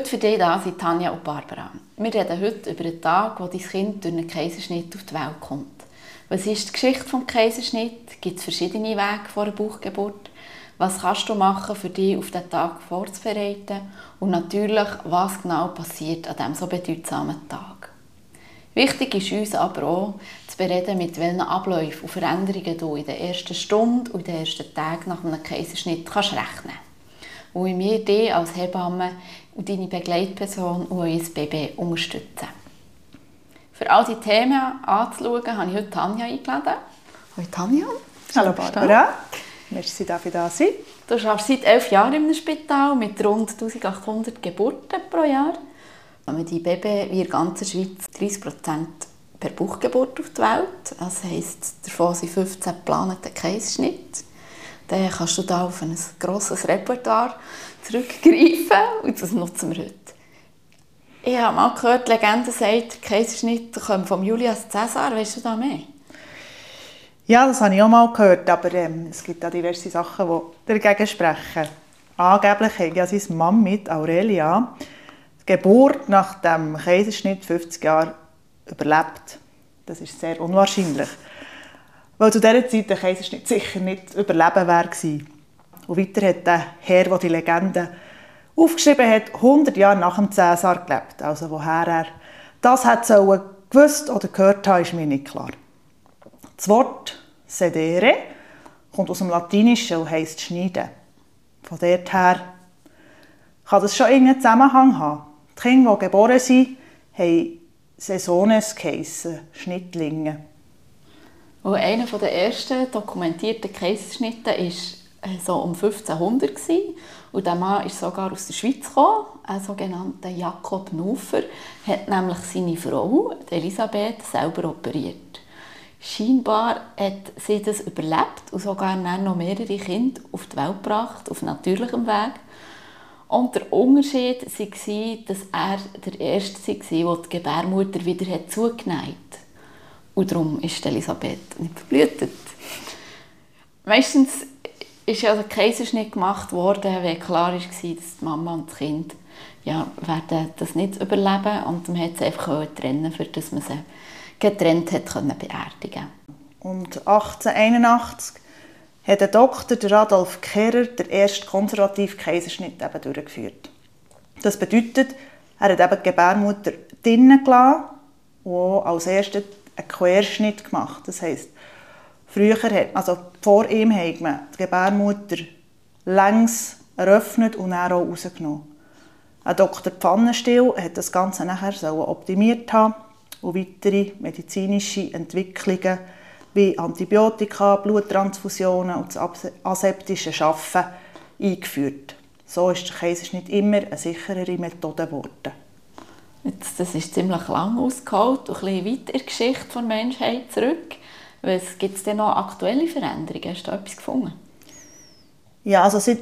Heute für dich da sind Tanja und Barbara. Wir reden heute über den Tag, wo dein Kind durch einen Kaiserschnitt auf die Welt kommt. Was ist die Geschichte des Kaiserschnitts? Gibt es verschiedene Wege vor einer Bauchgeburt? Was kannst du machen, für dich auf diesen Tag vorzubereiten? Und natürlich, was genau passiert an diesem so bedeutsamen Tag? Wichtig ist uns aber auch, zu bereden, mit welchen Abläufen und Veränderungen du in den ersten Stunden und in den ersten Tagen nach einem Kaiserschnitt kannst rechnen kannst. Und wie wir dich als Hebamme und deine Begleitperson und euer Baby unterstützen. Für all diese Themen anzuschauen, habe ich heute Tanja eingeladen. Hallo Tanja. Hallo Barbara. Merci, dass ich da sein. Du arbeitest seit 11 Jahren in einem Spital mit rund 1800 Geburten pro Jahr. Wenn man die Babys wie in der ganzen Schweiz 30% per Bauchgeburt auf die Welt. Das heisst, davon sind 15 geplante Kaiserschnitte. Dann kannst du da auf ein grosses Repertoire zurückgreifen und das nutzen wir heute. Ich habe mal gehört, die Legende sagt, der Kaiserschnitt kommt von Julius Caesar. Weißt du da mehr? Ja, das habe ich auch mal gehört, aber es gibt auch diverse Sachen, die dagegen sprechen. Angeblich hat ja seine Mama mit Aurelia die Geburt nach dem Kaiserschnitt 50 Jahre überlebt. Das ist sehr unwahrscheinlich. Weil zu dieser Zeit der Kaiserschnitt sicher nicht überleben wäre. Und weiter hat der Herr, der die Legende aufgeschrieben hat, 100 Jahre nach dem Cäsar gelebt. Also woher er das hat gewusst oder gehört haben, ist mir nicht klar. Das Wort «sedere» kommt aus dem Lateinischen und heisst «schneiden». Von dort her kann das schon irgendeinen Zusammenhang haben. Die Kinder, die geboren sind, haben «Saisones» geheissen, Schnittlinge. Und einer der ersten dokumentierten Kaiserschnitte war so um 1500 und der Mann ist sogar aus der Schweiz gekommen. Ein sogenannter Jakob Nufer hat nämlich seine Frau, Elisabeth, selber operiert. Scheinbar hat sie das überlebt und sogar noch mehrere Kinder auf die Welt gebracht, auf natürlichem Weg. Und der Unterschied war, dass er der Erste war, der die Gebärmutter wieder zugenäht hat. Und darum ist Elisabeth nicht verblutet. Meistens ist ja der Kaiserschnitt gemacht worden, wenn klar war, dass die Mama und das Kind werden das nicht überleben. Und man hat sie einfach trennen, für dass man sie getrennt hat beerdigen. Und 1881 hat der Doktor Adolf Kehrer den ersten konservativen Kaiserschnitt durchgeführt. Das bedeutet, er hat die Gebärmutter drinnen gelassen und als erstes einen Querschnitt gemacht. Das heisst, vor ihm hat man die Gebärmutter längs eröffnet und dann auch rausgenommen. Ein Dr. Pfannenstiel hat das Ganze nachher optimiert haben und weitere medizinische Entwicklungen wie Antibiotika, Bluttransfusionen und das aseptische Arbeiten eingeführt. So ist der Kaiserschnitt immer eine sicherere Methode geworden. Das ist ziemlich lang ausgeholt und ein bisschen weit in der Geschichte der Menschheit zurück. Gibt es denn noch aktuelle Veränderungen? Hast du da etwas gefunden? Ja, also seit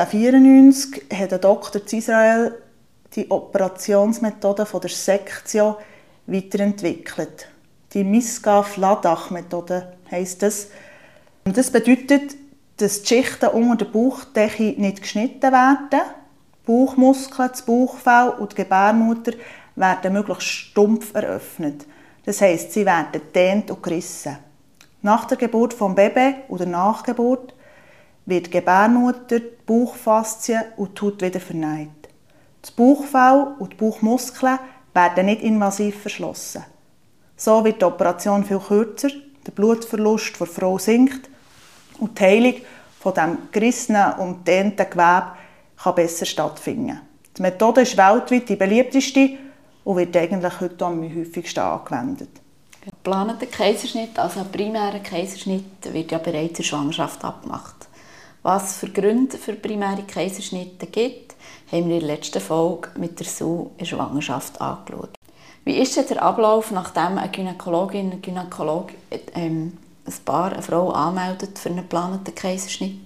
1994 hat der Doktor in Israel die Operationsmethode von der Sektio weiterentwickelt. Die Miskaf-Ladach-Methode heisst das. Das bedeutet, dass die Schichten unter der Bauchdecke nicht geschnitten werden. Die Bauchmuskeln, das Bauchfell und die Gebärmutter werden möglichst stumpf eröffnet. Das heisst, sie werden gedehnt und gerissen. Nach der Geburt des Babys oder Nachgeburt wird die Gebärmutter, die Bauchfaszie und die Haut wieder vernäht. Das Bauchfell und die Bauchmuskeln werden nicht invasiv verschlossen. So wird die Operation viel kürzer, der Blutverlust der Frau sinkt und die Heilung von dem gerissenen und gedehnten Gewebe kann besser stattfinden. Die Methode ist weltweit die beliebteste und wird eigentlich heute am häufigsten angewendet. Der geplante Kaiserschnitt, also ein primärer Kaiserschnitt, wird ja bereits in der Schwangerschaft abgemacht. Was für Gründe für primäre Kaiserschnitte gibt, haben wir in der letzten Folge mit der Sue in der Schwangerschaft angeschaut. Wie ist denn der Ablauf, nachdem eine Gynäkologin, ein Gynäkologe ein Paar, eine Frau anmeldet für einen geplanten Kaiserschnitt?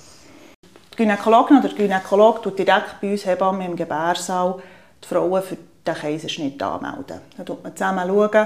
Die Gynäkologin oder der Gynäkologe schaut direkt bei uns Hebammen im Gebärsaal die Frauen für den Kaiserschnitt anmelden. Dann schaut man zusammen,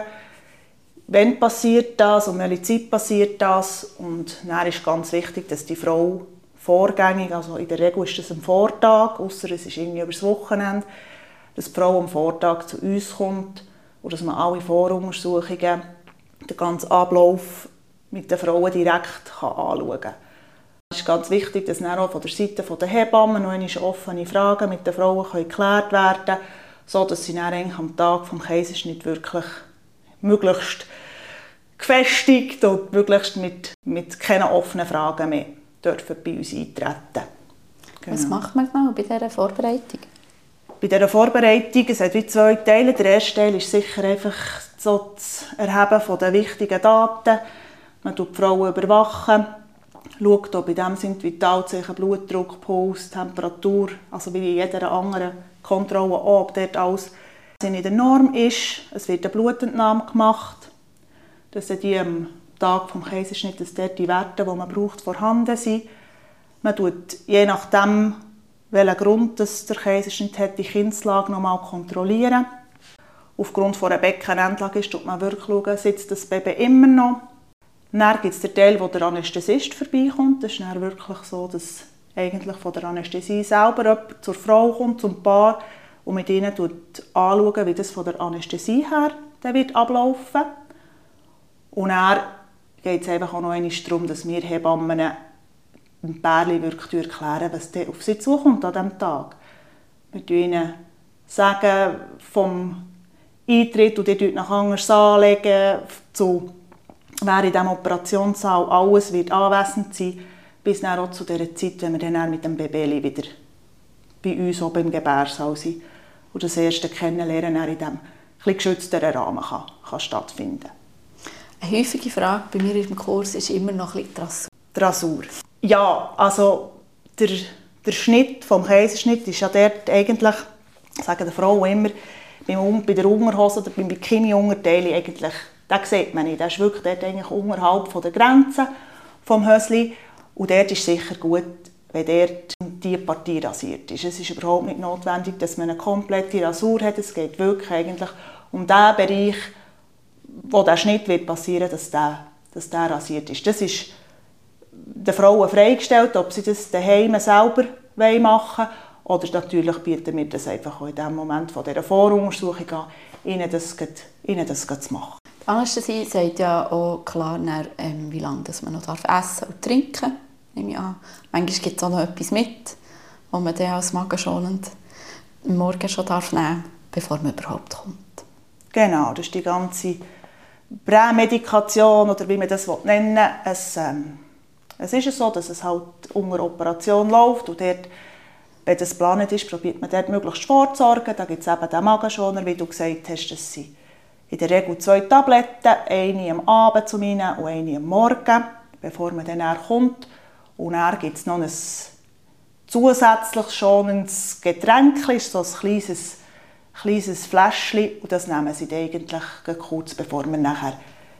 wann passiert das, um welche Zeit passiert das. Und dann ist ganz wichtig, dass die Frau vorgängig, also in der Regel ist das am Vortag, ausser es ist irgendwie über das Wochenende, dass die Frau am Vortag zu uns kommt und dass man alle Voruntersuchungen, den ganzen Ablauf mit den Frauen direkt anschauen kann. Es ist ganz wichtig, dass dann auch von der Seite der Hebammen noch einmal offene Fragen mit den Frauen geklärt werden können, sodass sie dann eigentlich am Tag des Kaiserschnitts wirklich möglichst gefestigt und möglichst mit keinen offenen Fragen mehr dürfen bei uns eintreten. Genau. Was macht man genau bei dieser Vorbereitung? Bei dieser Vorbereitung, es hat wie 2 Teile. Der erste Teil ist sicher einfach so das Erheben der wichtigen Daten. Man überwacht die Frauen, schaut, ob in dem sind Vitalzeichen, Blutdruck, Puls, Temperatur, also wie in jeder anderen Kontrolle auch, ob dort alles in der Norm ist. Es wird eine Blutentnahme gemacht, dass die am Tag des Kaiserschnitts, dass dort die Werte, die man braucht, vorhanden sind. Man tut, je nachdem, welchen Grund das der Kaiserschnitt hat, die Kindslage noch einmal kontrollieren. Aufgrund einer Beckenendlage schaut man wirklich schauen, sitzt das Baby immer noch. Dann gibt es den Teil, wo der Anästhesist vorbeikommt. Das ist dann wirklich so, dass eigentlich von der Anästhesie selber jemand zur Frau kommt, zum Paar, und mit ihnen anschaut, wie das von der Anästhesie her wird ablaufen. Und dann geht es einfach auch noch einmal darum, dass wir Hebammen dem Pärchen wirklich erklären, was auf sie zukommt an diesem Tag. Wir sagen ihnen vom Eintritt und die nach anders anlegen, zu wer in diesem Operationssaal alles wird anwesend sein, bis dann auch zu dieser Zeit, wenn wir dann mit dem Baby wieder bei uns auch beim Gebärsaal sind und das erste Kennenlernen in diesem etwas geschützteren Rahmen kann stattfinden. Eine häufige Frage bei mir im Kurs ist immer noch ein bisschen die Rasur. Ja, also der Schnitt vom Kaiserschnitt ist ja dort eigentlich, sagen die Frauen immer, bei der Unterhose oder beim Bikini-Unterteil eigentlich, den sieht man nicht. Der ist wirklich dort eigentlich unterhalb der Grenze des Hösli. Und dort ist es sicher gut, wenn dort die Partie rasiert ist. Es ist überhaupt nicht notwendig, dass man eine komplette Rasur hat. Es geht wirklich eigentlich um den Bereich, wo der Schnitt wird passieren, dass der rasiert ist. Das ist den Frauen freigestellt, ob sie das daheim selber machen wollen. Oder natürlich bieten wir das einfach auch in dem Moment von dieser Voruntersuchung an, ihnen das zu machen. Die Anästhesie sagt ja auch klar, wie lange man noch essen und trinken darf. Nehme ich an. Manchmal gibt es auch noch etwas mit, was man dann als magenschonend am Morgen schon nehmen darf, bevor man überhaupt kommt. Genau, das ist die ganze Prämedikation oder wie man das nennen will. Es ist so, dass es halt unter Operation läuft und dort, wenn das geplant ist, probiert man dort möglichst vorzusorgen. Da gibt es eben den Magenschoner, wie du gesagt hast, das sind in der Regel 2 Tabletten, eine am Abend zu mir und eine am Morgen, bevor man dann kommt. Und dann gibt es noch ein zusätzlich schonendes Getränk, so ein kleines Fläschchen, und das nehmen sie eigentlich kurz bevor wir nachher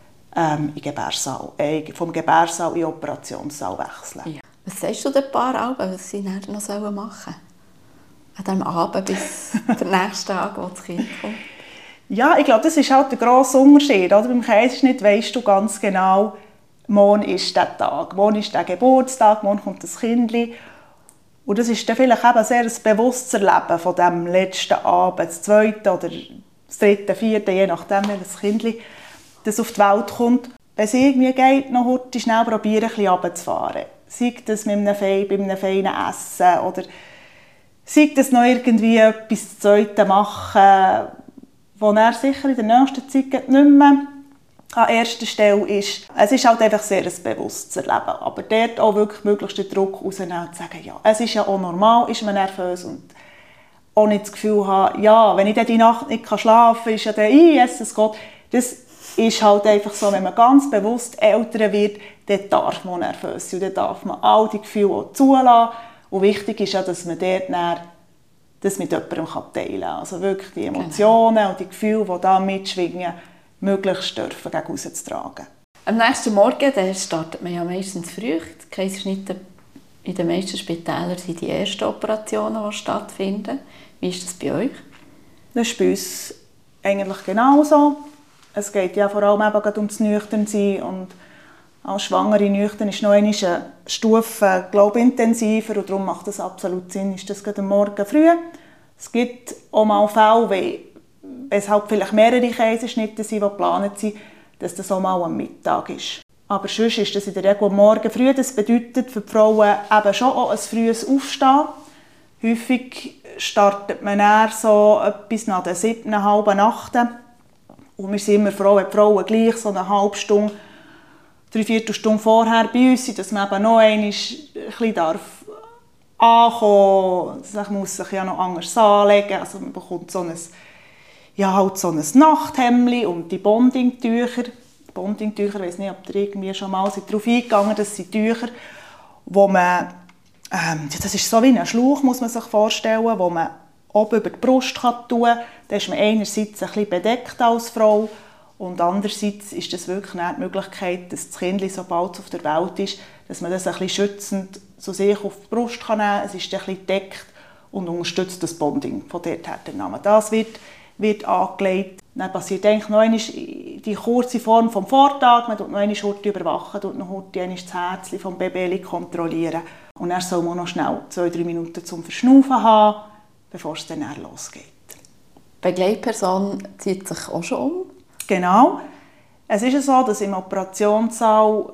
vom Gebärsaal in den Operationssaal wechseln. Ja. Was sagst du den Paar, was sie dann noch machen sollen? An diesem Abend bis der nächsten Tag, wo das Kind kommt? Ja, ich glaube, das ist halt der grosse Unterschied. Oder? Beim Kaiserschnitt weisst du ganz genau, morgen ist der Tag, morgen ist der Geburtstag, morgen kommt das Kindli. Und das ist dann vielleicht eben sehr ein bewusstes Erleben von dem letzten Abend, das 2. oder das 3., 4., je nachdem, welches Kindli das auf die Welt kommt. Wenn es irgendwie geht, noch heute schnell probieren, ein bisschen runterzufahren. Sei das mit einem feinen Essen oder sei das noch irgendwie etwas Zweites machen, wo er sicher in der nächsten Zeit nicht mehr an erster Stelle ist. Es ist halt einfach sehr ein bewusstes Erleben. Aber dort auch wirklich möglichst den Druck rausnehmen und sagen, ja, es ist ja auch normal, ist man nervös und auch nicht das Gefühl haben, ja, wenn ich dann die Nacht nicht schlafen kann, ist ja dann, Jesus Gott. Das ist halt einfach so, wenn man ganz bewusst älter wird, dann darf man nervös sein, dann darf man all die Gefühle auch zulassen. Und wichtig ist ja, dass man dort das mit jemandem teilen kann. Also wirklich die Emotionen und die Gefühle, die da mitschwingen, möglichst dürfen gegen rauszutragen. Am nächsten Morgen startet man ja meistens früh. Die Kaiserschnitte in den meisten Spitälern sind die ersten Operationen, die stattfinden. Wie ist das bei euch? Das ist bei uns eigentlich genauso. Es geht ja vor allem eben um das Nüchternsein und als Schwangere nüchtern ist noch eine Stufe intensiver und darum macht es absolut Sinn, ist das gerade am Morgen früh. Es gibt auch mal Fälle, wenn es halt vielleicht mehrere Kaiserschnitte sind, die geplant sind, dass das auch mal am Mittag ist. Aber sonst ist das in der Regel am Morgen früh. Das bedeutet für die Frauen eben schon auch ein frühes Aufstehen. Häufig startet man dann so etwas nach der 7., halben 8. Und wir sind immer froh, wenn die Frauen gleich so eine halbe Stunde, 3/4 Stunde vorher bei uns sind, dass man eben noch einmal ein bisschen ankommen darf. Man muss sich ja noch anders anlegen. Also man bekommt so ein Nachthemdli und die Bonding-Tücher. Bonding-Tücher, ich weiss nicht, ob ihr irgendwie schon mal darauf eingegangen seid. Das sind Tücher, wo man, das ist so wie ein Schlauch, muss man sich vorstellen, wo man oben über die Brust tun kann. Da ist man einerseits ein bisschen bedeckt als Frau und andererseits ist das wirklich die Möglichkeit, dass das Kind, sobald es auf der Welt ist, dass man das ein bisschen schützend zu sich auf die Brust kann nehmen kann. Es ist ein bisschen gedeckt und unterstützt das Bonding, von dort her der Name. Das wird angelegt. Dann passiert eigentlich noch einmal die kurze Form vom Vortag. Man tut noch einmal überwachen, tut noch das Herzchen vom Baby kontrollieren. Und dann soll man noch schnell 2-3 Minuten zum Verschnaufen haben, bevor es dann losgeht. Die Begleitperson zieht sich auch schon um? Genau. Es ist so, dass im Operationssaal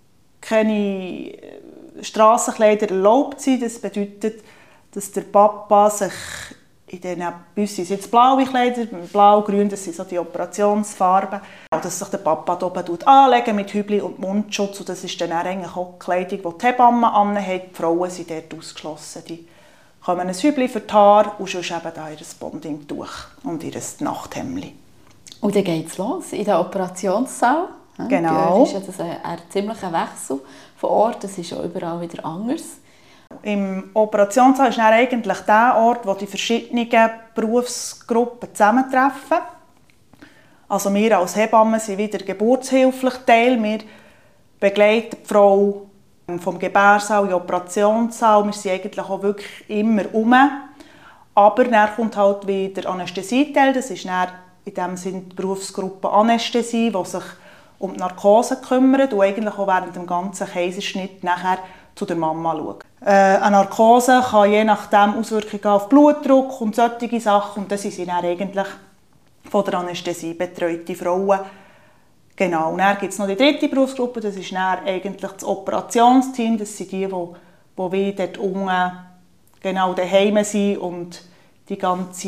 keine Strassenkleider erlaubt sind. Das bedeutet, dass der Papa sich in diesen, bei uns sind jetzt blaue Kleider, blau, grün, das sind so die Operationsfarben. Dass sich der Papa hier oben anlegen mit Hübli und Mundschutz. Und das ist dann eigentlich auch die Kleidung, die die Hebamme anhaben. Die Frauen sind dort ausgeschlossen. Die kommen ein Hübli für die Haare und sonst eben da ihr Bonding-Tuch und ihr Nachthemdli. Und dann geht es los in den Operationssaal. Genau. Bei euch ist ja ein ziemlicher Wechsel von Ort, das ist auch überall wieder anders. Im Operationssaal ist dann eigentlich der Ort, wo die verschiedenen Berufsgruppen zusammentreffen. Also wir als Hebammen sind wieder geburtshilflich Teil. Wir begleiten die Frau vom Gebärsaal in den Operationssaal. Wir sind eigentlich auch wirklich immer rum. Aber dann kommt halt wieder der Anästhesieteil. Das ist dann in dem Sinne die Berufsgruppe Anästhesie, die sich um die Narkose kümmert und eigentlich auch während dem ganzen Kaiserschnitt nachher zu der Mama schaut. Eine Narkose kann je nachdem Auswirkungen auf Blutdruck und solche Sachen. Und das sind sie dann eigentlich von der Anästhesie betreute Frauen. Genau. Und dann gibt es noch die dritte Berufsgruppe, das ist dann eigentlich das Operationsteam. Das sind die wie dort unten genau daheim sind und die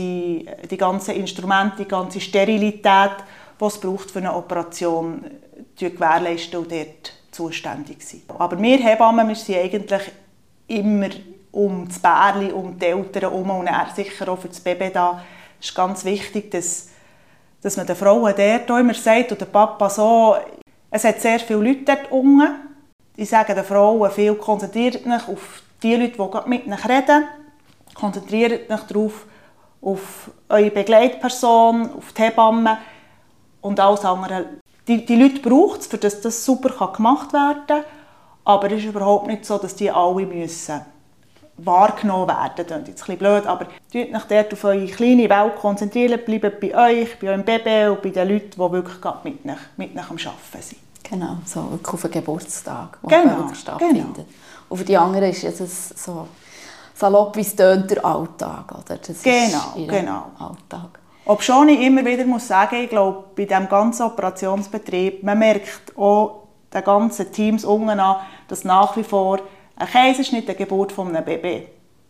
ganzen Instrumente, die ganze Sterilität, die es braucht für eine Operation, gewährleisten und dort zuständig sind. Aber wir Hebammen, wir sind eigentlich immer um das Bärli, um die Eltern herum und er sicher auch für das Baby da. Es ist ganz wichtig, dass man den Frauen dort auch immer sagt und der Papa so, es hat sehr viele Leute dort unten. Ich sage den Frauen viel, konzentriert euch auf die Leute, die mit euch reden. Konzentriert euch darauf, auf eure Begleitperson, auf die Hebamme und alles andere. Die Leute braucht es, damit das super gemacht werden kann. Aber es ist überhaupt nicht so, dass die alle müssen wahrgenommen werden. Das ist jetzt ein bisschen blöd, aber konzentriert euch dort auf eure kleine Welt, konzentrieren, bleibt bei euch, bei eurem Baby und bei den Leuten, die wirklich mit euch am Arbeiten sind. Genau, so wirklich auf einen Geburtstag, der wirklich stattfindet. Genau. Und für die anderen ist es so salopp, wie es tönt, der Alltag. Oder? Das ist ihr Alltag. Obschon ich immer wieder muss sagen, ich glaube, bei diesem ganzen Operationsbetrieb, man merkt auch den ganzen Teams unten an, dass nach wie vor ein Kaiserschnitt, eine Geburt eines Babys,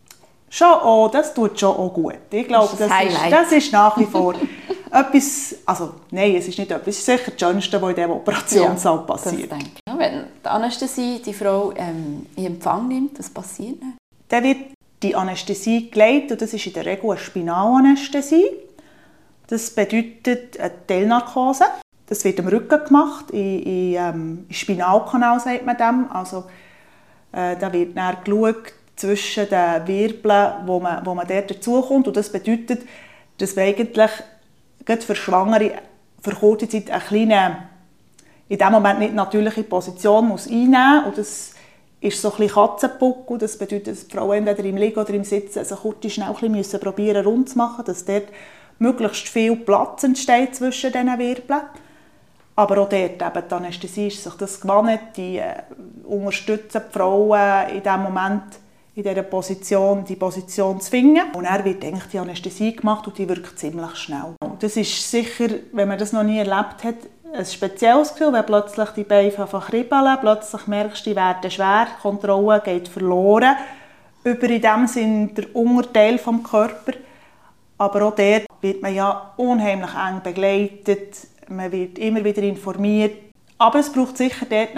das tut schon auch gut. Ich glaube, das ist nach wie vor etwas, also nein, es ist nicht etwas, es ist sicher das Schönste, was in diesem Operationssaal passiert. Das denke ich. Wenn die Anästhesie die Frau in Empfang nimmt, was passiert dann? Dann wird die Anästhesie geleitet und das ist in der Regel eine Spinalanästhesie. Das bedeutet eine Teilnarkose. Das wird im Rücken gemacht, im Spinalkanal sagt man dem. Also, da wird dann geschaut zwischen den Wirbeln, wo man dort dazukommt. Und das bedeutet, dass man eigentlich gerade für Schwangere für kurze Zeit eine kleine, in dem Moment nicht natürliche Position muss einnehmen muss. Und das ist so ein bisschen Katzenbuckel. Das bedeutet, dass die Frau entweder im Liegen oder im Sitzen also kurz schnell probieren rund zu machen, dass dort möglichst viel Platz entsteht zwischen diesen Wirbeln. Aber auch dort, eben, die Anästhesie ist sich das gewohnt, die unterstützen die Frauen in diesem Moment in dieser Position, die Position zu finden. Und dann wird eigentlich die Anästhesie gemacht und die wirkt ziemlich schnell. Das ist sicher, wenn man das noch nie erlebt hat, ein spezielles Gefühl, wenn plötzlich die Beine anfangen zu kribbeln, plötzlich merkst du, die werden schwer, die Kontrolle geht verloren, über in dem Sinn der Unterteil des Körpers. Aber auch dort wird man ja unheimlich eng begleitet, man wird immer wieder informiert. Aber es braucht sicher dort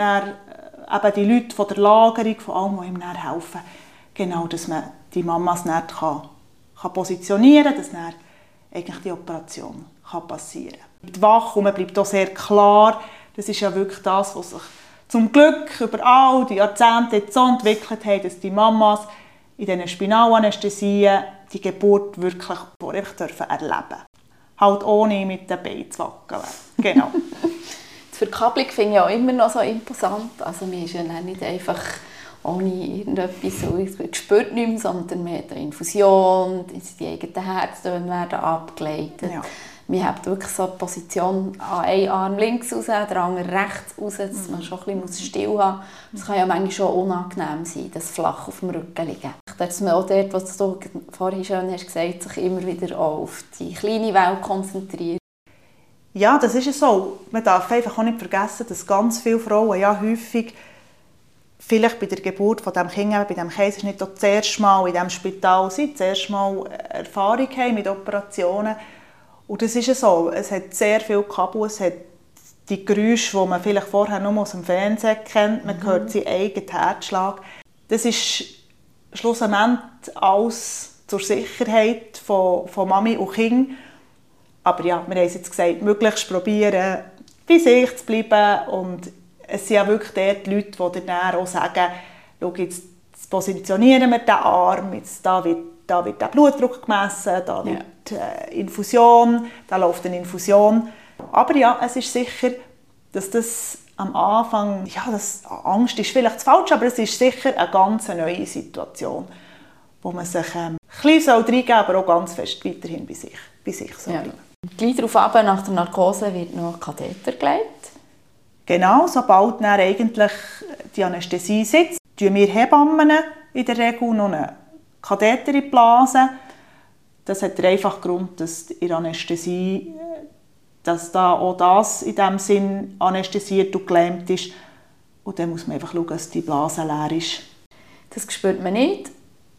eben die Leute von der Lagerung, von allem, die ihm helfen, genau, dass man die Mamas nicht positionieren kann, dass dann eigentlich die Operation passieren kann. Man bleibt wach und man bleibt auch sehr klar. Das ist ja wirklich das, was sich zum Glück über all die Jahrzehnte jetzt so entwickelt hat, dass die Mamas in diesen Spinalanästhesien die Geburt wirklich erleben dürfen. Halt ohne mit den Beinen zu wackeln. Genau. Die Verkabelung finde ich auch immer noch so imposant. Also man ist ja nicht einfach ohne irgendetwas, so, man spürt nichts mehr, sondern man hat eine Infusion, die eigenen Herztöne werden abgeleitet. Ja. Man hat wirklich so eine Position an einem Arm links raus, der andere rechts raus, dass man schon ein bisschen still haben muss. Das kann ja manchmal schon unangenehm sein, das flach auf dem Rücken liegen. Dass man auch dort, was du vorhin schon hast gesagt, sich immer wieder auf die kleine Welt konzentriert. Ja, das ist es so. Man darf einfach auch nicht vergessen, dass ganz viele Frauen ja häufig vielleicht bei der Geburt von diesem Kind, bei diesem Kaiserschnitt, das erste Mal in diesem Spital sind, das erste Mal Erfahrung haben mit Operationen. Und das ist so. Es hat sehr viele Kabel, es hat die Geräusche, die man vielleicht vorher nur aus dem Fernsehen kennt. Man hört seinen eigenen Herzschlag. Das ist schlussendlich alles zur Sicherheit von Mami und Kind. Aber ja, wir haben es jetzt gesagt, möglichst probieren, bei sich zu bleiben. Und es sind ja wirklich dort die Leute, die dann auch sagen, schau, jetzt positionieren wir den Arm, jetzt da wird der Blutdruck gemessen, da wird Infusion, da läuft eine Infusion. Aber ja, es ist sicher, dass das am Anfang, ja, Angst ist vielleicht zu falsch, aber es ist sicher eine ganz neue Situation, wo man sich ein bisschen reingeben soll, aber auch ganz fest weiterhin bei sich soll bleiben. Gleich darauf nach der Narkose wird noch ein Katheter gelegt. Genau, sobald dann eigentlich die Anästhesie sitzt, tun wir Hebammen in der Regel noch einen Katheter in die Blase. Das hat den einfachen Grund, dass in der Anästhesie, dass da auch das in dem Sinn anästhesiert und gelähmt ist. Und dann muss man einfach schauen, dass die Blase leer ist. Das spürt man nicht.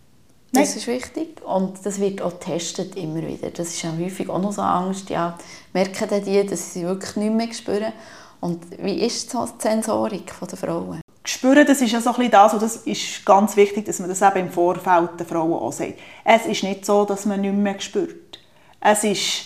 Das ist wichtig. Und das wird auch getestet immer wieder. Das ist ja häufig auch noch so Angst. Ja, merken die, dass sie wirklich nichts mehr spüren. Und wie ist so die Sensorik der Frauen? Spüren, das ist ja so ein bisschen das, und das ist ganz wichtig, dass man das eben im Vorfeld den Frauen auch sagt. Es ist nicht so, dass man nichts mehr spürt. Es ist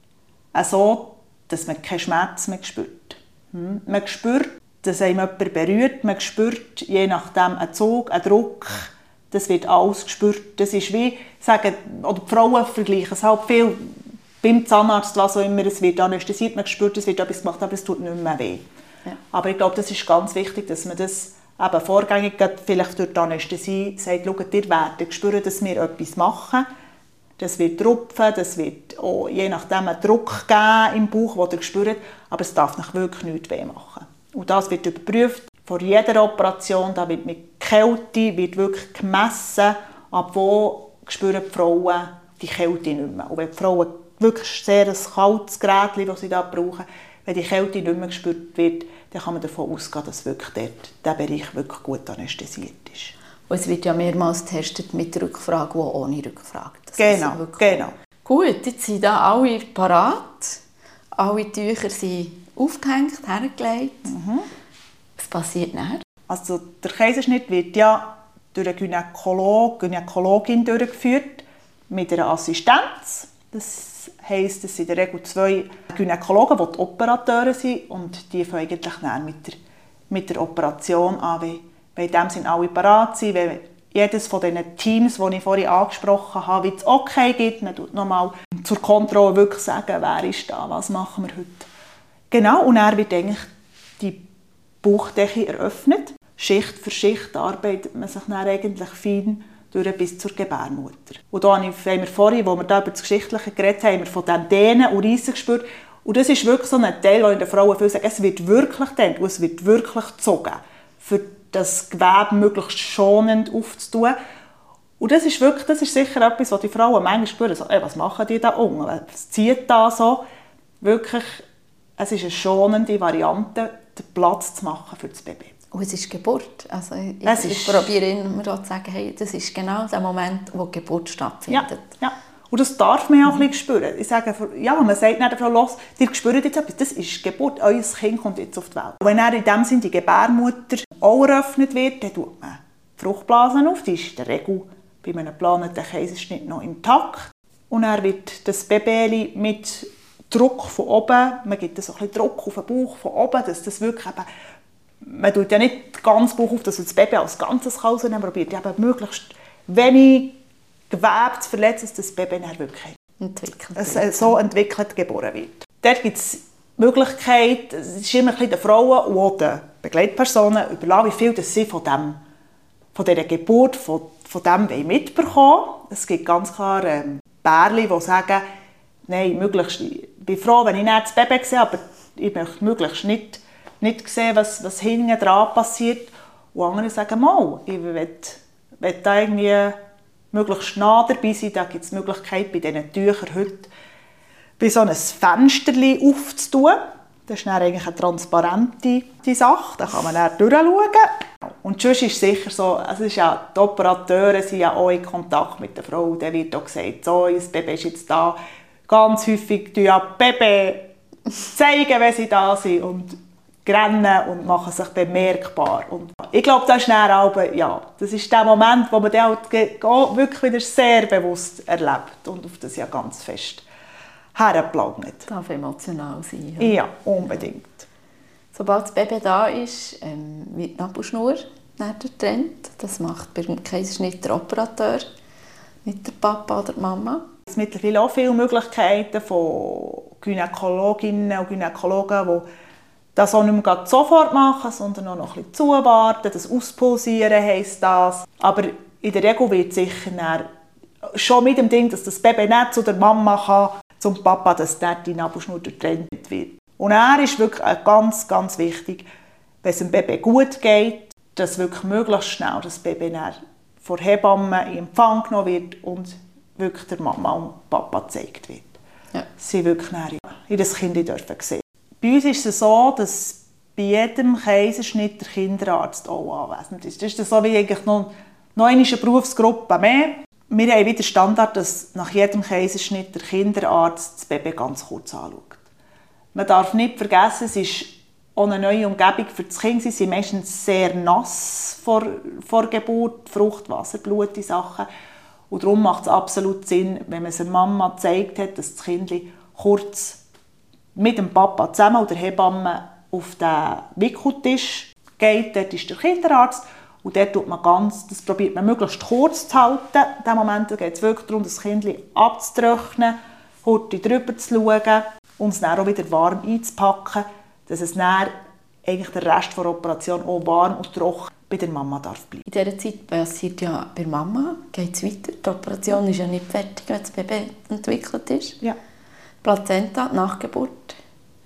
so, dass man keinen Schmerz mehr spürt. Man spürt, dass einem jemand berührt, man spürt je nachdem einen Zug, einen Druck, das wird alles gespürt. Das ist wie, sagen, oder die Frauen vergleichen es halt viel beim Zahnarzt, was auch immer, es wird anästhesiert, man spürt, es wird etwas gemacht, aber es tut nicht mehr weh. Ja. Aber ich glaube, das ist ganz wichtig, dass man das eben vorgängig, vielleicht durch die Anästhesie, sagt, schaut, ihr werdet spüren, dass wir etwas machen. Das wird tropfen, das wird auch je nachdem einen Druck geben im Bauch, den ihr spürt, aber es darf nicht wirklich nichts weh machen. Und das wird überprüft. Vor jeder Operation, da wird mit Kälte wird wirklich gemessen, ab wo spüren die Frauen die Kälte nicht mehr. Und wenn die Frauen wirklich sehr ein kaltes Gerät, das sie da brauchen, wenn die Kälte nicht mehr gespürt wird, dann kann man davon ausgehen, dass wirklich dieser Bereich wirklich gut anästhesiert ist. Und es wird ja mehrmals getestet mit Rückfrage und ohne Rückfrage. Genau. Gut, jetzt sind da alle parat. Alle Tücher sind aufgehängt, hergelegt. Was passiert nachher? Also der Kaiserschnitt wird ja durch einen Gynäkologin durchgeführt, mit einer Assistenz. Das heisst, es sind in der Regel 2 Gynäkologen, die Operateure sind, und die fangen eigentlich dann mit der Operation an, weil in dem Sinne alle parat sind, weil jedes von diesen Teams, die ich vorhin angesprochen habe, wie es okay gibt, man tut nochmal zur Kontrolle wirklich sagen, wer ist da, was machen wir heute. Genau, und dann wird eigentlich die Bauchdecke eröffnet. Schicht für Schicht arbeitet man sich dann eigentlich fein durch bis zur Gebärmutter. Und da haben wir vorhin, als wir da über das Geschichtliche geredet haben, von den Dehnen und Reissen gespürt. Und das ist wirklich so ein Teil, wo den Frauen viel sagen, es wird wirklich dehnt und es wird wirklich gezogen, für das Gewebe möglichst schonend aufzutun. Und das ist sicher etwas, was die Frauen manchmal spüren. So, was machen die da unten? Was zieht da so? Wirklich, es ist eine schonende Variante, den Platz zu machen für das Baby. Und es ist Geburt. Also ich probiere immer zu sagen, hey, das ist genau der Moment, wo die Geburt stattfindet. Ja. Und das darf man auch ein bisschen spüren. Ich sage, ja, man sagt nicht der Frau, los, ihr spürt jetzt etwas, das ist Geburt, euer Kind kommt jetzt auf die Welt. Und wenn dann in dem Sinne die Gebärmutter auch eröffnet wird, dann tut man die Fruchtblase auf, die ist in der Regel bei einem geplanten Kaiserschnitt noch intakt. Und dann wird das Baby mit Druck von oben, man gibt so ein bisschen Druck auf den Bauch von oben, dass das wirklich eben, man tut ja nicht ganz Bauch auf, dass das Baby als Ganzes rausnehmen kann, man probiert eben möglichst wenig Gewebe zu verletzen, dass das Baby dann wirklich so entwickelt geboren wird. Dort gibt es die Möglichkeit, es ist immer ein bisschen den Frauen und auch den Begleitpersonen überlassen, wie viel das sie von dieser Geburt, von dem mitbekommen wollen. Es gibt ganz klar Pärchen, die sagen, nein, möglichst, ich bin froh, wenn ich nicht das Baby sehe, aber ich möchte möglichst nicht sehen, was hinten dran passiert. Und andere sagen, mal, ich will da irgendwie möglichst nah dabei sein. Da gibt es die Möglichkeit, bei diesen Tüchern heute bei so ein Fensterchen aufzutun. Das ist dann eigentlich eine transparente Sache. Da kann man dann durchschauen. Und sonst ist es sicher so, also ist ja, die Operateure sind ja auch in Kontakt mit der Frau. Dann wird auch gesagt, so, das Baby ist jetzt da. Ganz häufig zeigen ja Baby zeigen, wenn sie da sind und rennen und machen sich bemerkbar. Und ich glaube, das ist dann auch, ja, das ist der Moment, wo man dann halt wirklich wieder sehr bewusst erlebt und auf das ja ganz fest herplant. Das darf emotional sein. Ja, unbedingt. Sobald das Baby da ist, wird die Nabelschnur getrennt. Das macht beim Kaiserschnitt der Operateur, nicht der Papa oder die Mama. Es gibt mittlerweile auch viele Möglichkeiten von Gynäkologinnen und Gynäkologen, die das auch nicht mehr sofort machen, sondern auch noch ein bisschen zuwarten. Das Auspulsieren heisst das. Aber in der Regel wird sicher schon mit dem Ding, dass das Baby nicht zu der Mama kann, zum Papa, dass dort die Nabelschnur getrennt wird. Und er ist wirklich ganz, ganz wichtig, wenn es dem Baby gut geht, dass wirklich möglichst schnell das Baby dann von Hebammen in Empfang genommen wird und wirklich der Mama und Papa gezeigt wird. Ja. Sie wirklich ihr Kind sehen dürfen. Bei uns ist es so, dass bei jedem Kaiserschnitt der Kinderarzt auch anwesend ist. Das ist so wie eigentlich noch eine Berufsgruppe mehr. Wir haben wieder Standard, dass nach jedem Kaiserschnitt der Kinderarzt das Baby ganz kurz anschaut. Man darf nicht vergessen, es ist auch eine neue Umgebung für das Kind. Sie sind meistens sehr nass vor Geburt, Frucht, Wasser, Blut, die Sachen. Und darum macht es absolut Sinn, wenn man es der Mama gezeigt hat, dass das Kind kurz mit dem Papa zusammen oder Hebamme auf den Wickeltisch geht. Dort ist der Kinderarzt und dort das probiert man möglichst kurz zu halten. In dem Moment geht es wirklich darum, das Kind abzutrocknen, kurz drüber zu schauen und es dann auch wieder warm einzupacken, dass es dann eigentlich der Rest der Operation auch warm und trocken bei der Mama darf bleiben. In dieser Zeit passiert ja bei der Mama, geht es weiter. Die Operation ist ja nicht fertig, wenn das Baby entwickelt ist. Ja. Die Plazenta nach Geburt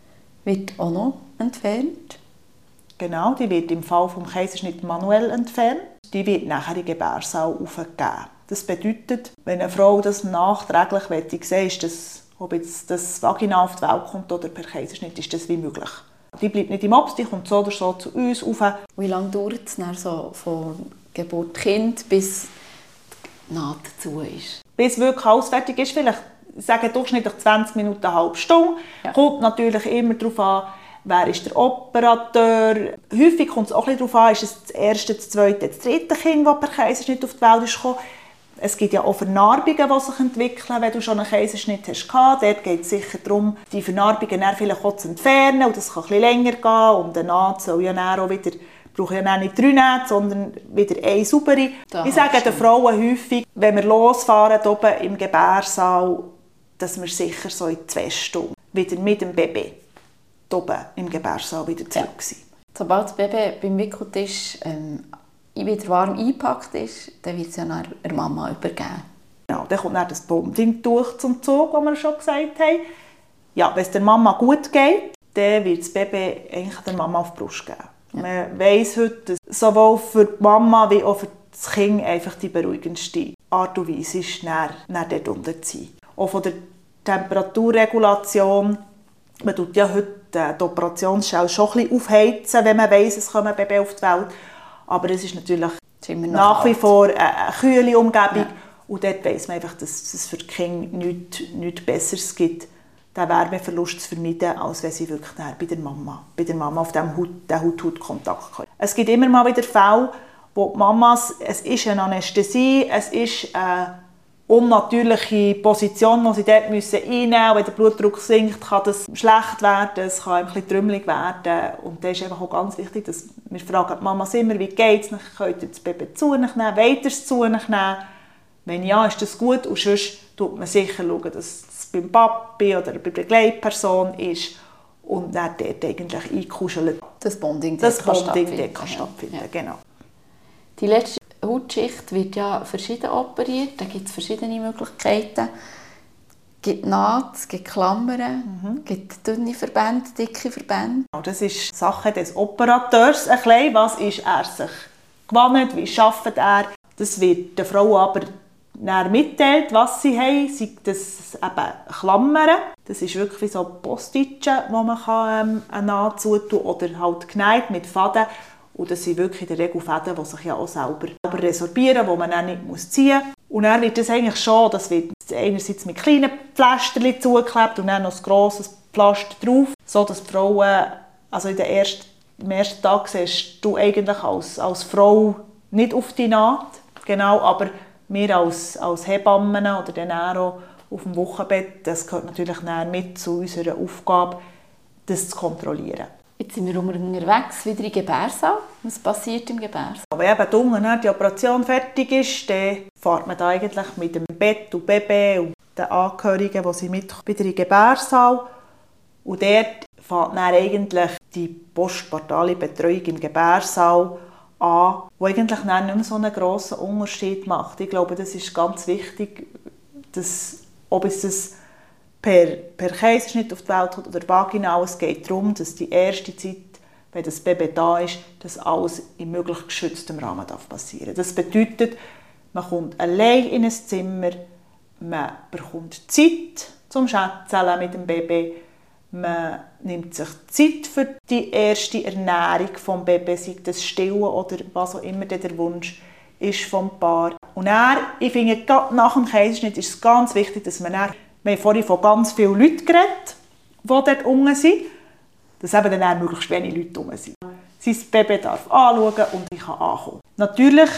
wird auch noch entfernt. Genau, die wird im Fall des Kaiserschnitts manuell entfernt. Die wird nachher in den Gebärsaal aufgegeben. Das bedeutet, wenn eine Frau das nachträglich sehen will, ob jetzt das vaginal auf die Welt kommt oder per Kaiserschnitt, ist das wie möglich. Die bleibt nicht im Obst, die kommt so oder so zu uns rauf. Wie lange dauert es dann so von Geburt Kind bis die Naht dazu ist? Bis wirklich alles fertig ist, vielleicht sagen durchschnittlich 20 Minuten, eine halbe Stunde. Ja. Kommt natürlich immer darauf an, wer ist der Operateur. Häufig kommt es auch darauf an, ist es das erste, das zweite, das dritte Kind, das per Kaiserschnitt auf die Welt ist gekommen. Es gibt ja auch Vernarbungen, die sich entwickeln, wenn du schon einen Kaiserschnitt hast. Dort geht es sicher darum, die Vernarbungen vielleicht auch zu entfernen. Und das kann ein bisschen länger gehen. Und eine Naht soll ja dann auch wieder, braucht ja nicht 3 Nähte, sondern wieder eine saubere. Ich sage den Frauen häufig, wenn wir losfahren oben im Gebärsaal, dass wir sicher so in 2 Stunden wieder mit dem Baby oben im Gebärsaal wieder zurück sind. Sobald das Baby beim Wickeltisch wieder warm eingepackt ist, dann wird es ja der Mama übergeben. Genau, dann kommt dann das Bonding-Tuch zum Zug, wie wir schon gesagt haben. Ja, wenn es der Mama gut geht, dann wird das Baby eigentlich der Mama auf die Brust geben. Ja. Man weiss heute, dass sowohl für die Mama wie auch für das Kind einfach die beruhigendste Art und Weise ist, dann dort unten zu sein. Auch von der Temperaturregulation. Man tut ja heute die Operationsschale schon ein bisschen aufheizen, wenn man weiss, es kommt ein Baby auf die Welt. Aber es ist natürlich nach wie vor eine kühle Umgebung. Ja. Und dort weiss man einfach, dass es für die Kinder nichts Besseres gibt, den Wärmeverlust zu vermeiden, als wenn sie wirklich bei der Mama auf den Haut-Haut-Kontakt kommen. Es gibt immer mal wieder Fälle, wo die Mamas, es ist eine Anästhesie, es ist eine unnatürliche Position, die sie dort einnehmen müssen. Wenn der Blutdruck sinkt, kann das schlecht werden, es kann ein bisschen trümmelig werden. Und da ist einfach auch ganz wichtig, dass wir fragen die Mamas immer, wie geht es, könnt ihr das Baby zu euch nehmen, wollt ihr es zu euch nehmen? Wenn ja, ist das gut und sonst schaut man sicher, dass es beim Papi oder bei der Begleitperson ist und dann dort eigentlich einkuschelt. Das Bonding kann stattfinden. Ja. Genau. Die letzte Hautschicht wird ja verschieden operiert, da gibt es verschiedene Möglichkeiten. Es gibt Naht, es gibt Klammern, es gibt dünne Verbände, dicke Verbände. Das ist Sache des Operateurs ein bisschen. Was ist er sich gewohnt, wie arbeitet er? Das wird der Frau aber mitteilt, was sie haben, sei das eben Klammern. Das ist wirklich wie so Postitschen, wo man eine Naht zutun kann, oder halt genäht mit Faden. Und das sind wirklich in der Regel Fäden, die sich ja auch selber resorbieren, die man dann nicht ziehen muss. Und dann wird das eigentlich schon, das wird einerseits mit kleinen Pflasterchen zugeklebt und dann noch ein grosses Pflaster drauf, so dass die Frauen, also im ersten Tag siehst du eigentlich als Frau nicht auf die Naht, genau, aber wir als Hebammen oder dann auch auf dem Wochenbett, das gehört natürlich mit zu unserer Aufgabe, das zu kontrollieren. Jetzt sind wir unterwegs, wieder im Gebärsaal. Was passiert im Gebärsaal? Wenn eben die Operation fertig ist, dann fährt man da eigentlich mit dem Bett und Baby und den Angehörigen, die sie mit wieder in den Gebärsaal. Und dort fängt dann eigentlich die postpartale Betreuung im Gebärsaal an, die eigentlich nicht mehr so einen grossen Unterschied macht. Ich glaube, das ist ganz wichtig, dass, ob es das per Kaiserschnitt auf die Welt kommt oder vaginal, es geht darum, dass die erste Zeit, wenn das Baby da ist, dass alles in möglichst geschütztem Rahmen passieren darf. Das bedeutet, man kommt allein in ein Zimmer, man bekommt Zeit zum Schätzeln mit dem Baby, man nimmt sich Zeit für die erste Ernährung des Babys, sei das Stillen oder was auch immer der Wunsch ist vom Paar. Und dann, ich finde, gerade nach dem Kaiserschnitt ist es ganz wichtig, dass man dann, wir haben vorhin von ganz vielen Leuten geredet, die dort unten sind, dass eben dann möglichst wenige Leute unten sind. Sein Baby darf anschauen und ich kann ankommen. Natürlich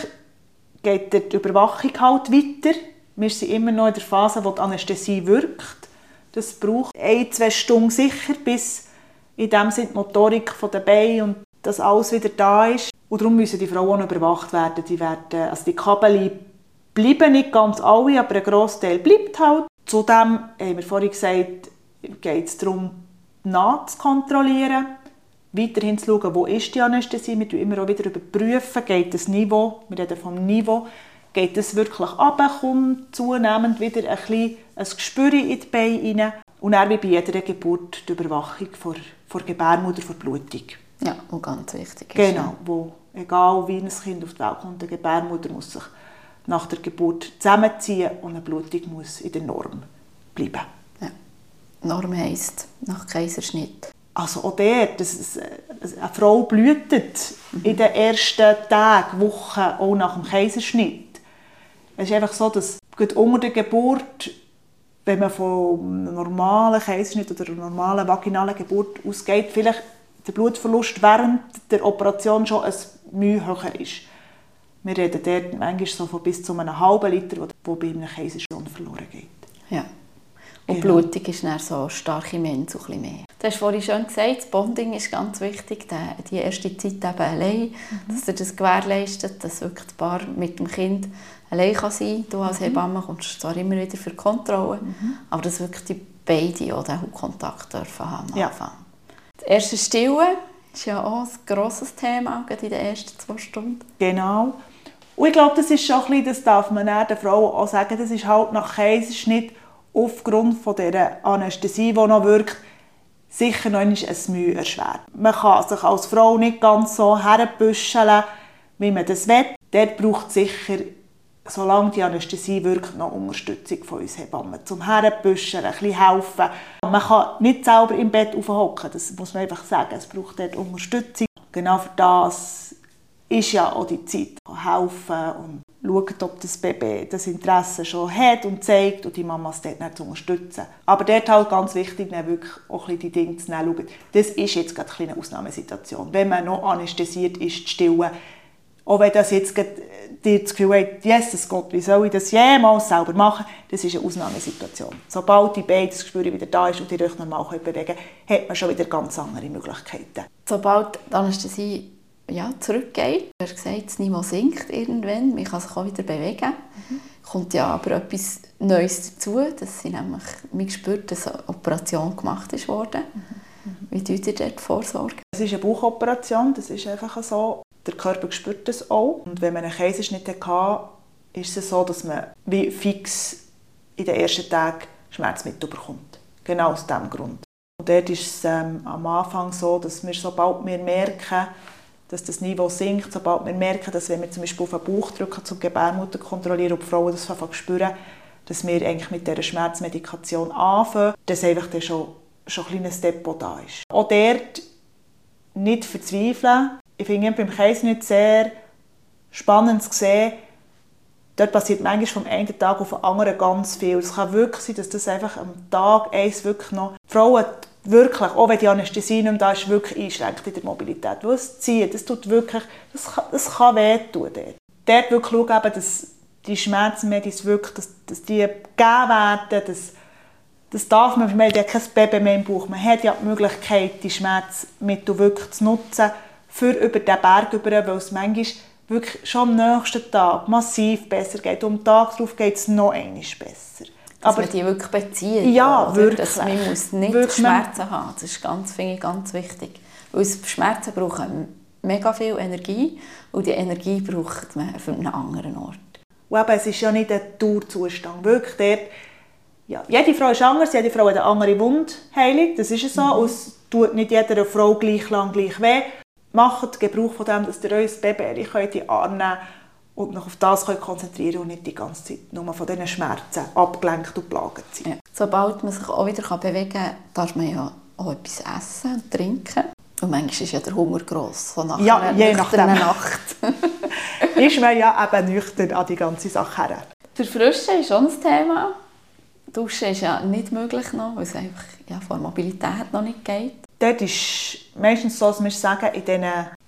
geht die Überwachung halt weiter. Wir sind immer noch in der Phase, wo die Anästhesie wirkt. Das braucht 1-2 Stunden sicher, bis in dem Sinne die Motorik der Beine und dass alles wieder da ist. Und darum müssen die Frauen überwacht werden. Also die Kabel bleiben nicht ganz alle, aber ein Grossteil bleibt halt. Zudem, haben wir vorhin gesagt, geht es darum, die Naht zu kontrollieren, weiterhin zu schauen, wo ist die Anästhesie. Wir immer auch wieder überprüfen, geht das Niveau, wir reden vom Niveau, geht es wirklich runter, kommt zunehmend wieder ein Gespür in die Beine rein. Und dann wie bei jeder Geburt die Überwachung vor Gebärmutter, vor Blutung. Ja, und ganz wichtig ist. Genau, wo, egal wie ein Kind auf die Welt kommt, eine Gebärmutter muss sich nach der Geburt zusammenziehen und eine Blutung muss in der Norm bleiben. Ja. Norm heisst nach Kaiserschnitt. Also auch dort, eine Frau blutet in den ersten Tagen, Wochen, auch nach dem Kaiserschnitt. Es ist einfach so, dass unter der Geburt, wenn man von einem normalen Kaiserschnitt oder einer normalen vaginalen Geburt ausgeht, vielleicht der Blutverlust während der Operation schon ein Mühe höher ist. Wir reden dort manchmal so von bis zu einem halben Liter, wo bei einer Kaiserschnitt verloren geht. Ja. Und genau. Blutung ist dann so starke Mensch, so ein bisschen mehr. Du hast vorhin schon gesagt, das Bonding ist ganz wichtig, die erste Zeit eben allein, dass er das gewährleistet, dass wirklich das Paar mit dem Kind allein sein kann. Du als Hebamme kommst zwar immer wieder für Kontrolle, aber dass wirklich die beiden auch den Hautkontakt dürfen haben am Anfang. Das erste Stillen ist ja auch ein grosses Thema, gerade in den ersten 2 Stunden. Genau. Und ich glaube, das ist schon ein bisschen, das darf man der Frau auch sagen, das ist halt nach Kaiserschnitt aufgrund von dieser Anästhesie, die noch wirkt, sicher noch ein Mühe erschwert. Man kann sich als Frau nicht ganz so herbüscheln, wie man das will. Dort braucht es sicher, solange die Anästhesie wirkt, noch Unterstützung von uns Hebammen. Zum Herbüschen, ein bisschen helfen. Man kann nicht selber im Bett aufhocken, das muss man einfach sagen. Es braucht dort Unterstützung. Genau für das ist ja auch die Zeit. Helfen und schauen, ob das Baby das Interesse schon hat und zeigt und die Mamas dort nicht zu unterstützen. Aber dort halt ganz wichtig, wirklich auch ein bisschen die Dinge zu schauen. Das ist jetzt gerade eine kleine Ausnahmesituation. Wenn man noch anästhesiert ist, zu stillen, auch wenn das jetzt dir das Gefühl hat, Jesus Gott, wie soll ich das jemals selber machen, das ist eine Ausnahmesituation. Sobald die Beine, das Gespür wieder da ist und ihr euch normal bewegen könnt, hat man schon wieder ganz andere Möglichkeiten. Sobald die Anästhesie zurückgeht, du hast gesagt, das Niveau sinkt irgendwann, man kann sich auch wieder bewegen. Kommt ja aber etwas Neues dazu, dass sie nämlich, man spürt, dass eine Operation gemacht wurde. Wie tut ihr dort Vorsorge? Es ist eine Bauchoperation, das ist einfach so. Der Körper spürt das auch. Und wenn man einen Kaiserschnitt hatte, ist es so, dass man wie fix in den ersten Tagen Schmerzmittel bekommt. Genau aus diesem Grund. Und dort ist es am Anfang so, dass wir, sobald wir merken, dass das Niveau sinkt, sobald wir merken, dass wenn wir zum Beispiel auf den Bauch drücken, zum Gebärmutter kontrollieren, ob die Frauen das spüren, dass wir eigentlich mit dieser Schmerzmedikation anfangen, dass einfach dann schon ein kleines Depot da ist. Auch dort nicht verzweifeln. Ich finde beim Kaiserschnitt sehr spannend zu sehen, dort passiert manchmal vom einen Tag auf den anderen ganz viel. Es kann wirklich sein, dass das einfach am Tag eins wirklich noch Frauen wirklich, auch wenn die Anästhesie nicht da ist, wirklich einschränkt in der Mobilität. Weil es zieht, das tut wirklich, das kann wehtun. Dort wirklich schauen, dass die Schmerzmedis wirklich, dass die gegeben werden, das darf man, man hat ja kein Baby mehr im Bauch. Man hat ja die Möglichkeit, die Schmerzmittel wirklich zu nutzen, für über den Berg rüber, weil es manchmal wirklich schon am nächsten Tag massiv besser geht. Und am Tag darauf geht es noch einmal besser. Dass man die wirklich bezieht. Ja, oder? wirklich. Dass man muss nicht wirklich. Schmerzen haben. Das ist finde ich ganz wichtig. Weil Schmerzen brauchen mega viel Energie und die Energie braucht man für einen anderen Ort. Und eben, es ist ja nicht ein Dauerzustand. Wirklich dort, ja, jede Frau ist anders, jede Frau hat eine andere Wundheilung. Das ist so. Und es tut nicht jeder Frau gleich lang gleich weh. Macht Gebrauch von dem, dass ihr euer Baby in die Arme nehmen könnt und noch auf das konzentrieren könnt und nicht die ganze Zeit nur von diesen Schmerzen abgelenkt und plagt sind. Ja. Sobald man sich auch wieder bewegen kann, darf man ja auch etwas essen und trinken. Und manchmal ist ja der Hunger gross, so nach ja, je nach der Nacht. Ist man ja eben nüchtern an die ganze Sache her. Der Frischen ist schon ein Thema. Duschen ist ja nicht möglich noch, weil es einfach von Mobilität noch nicht geht. Dort ist meistens so, dass wir sagen, in diesen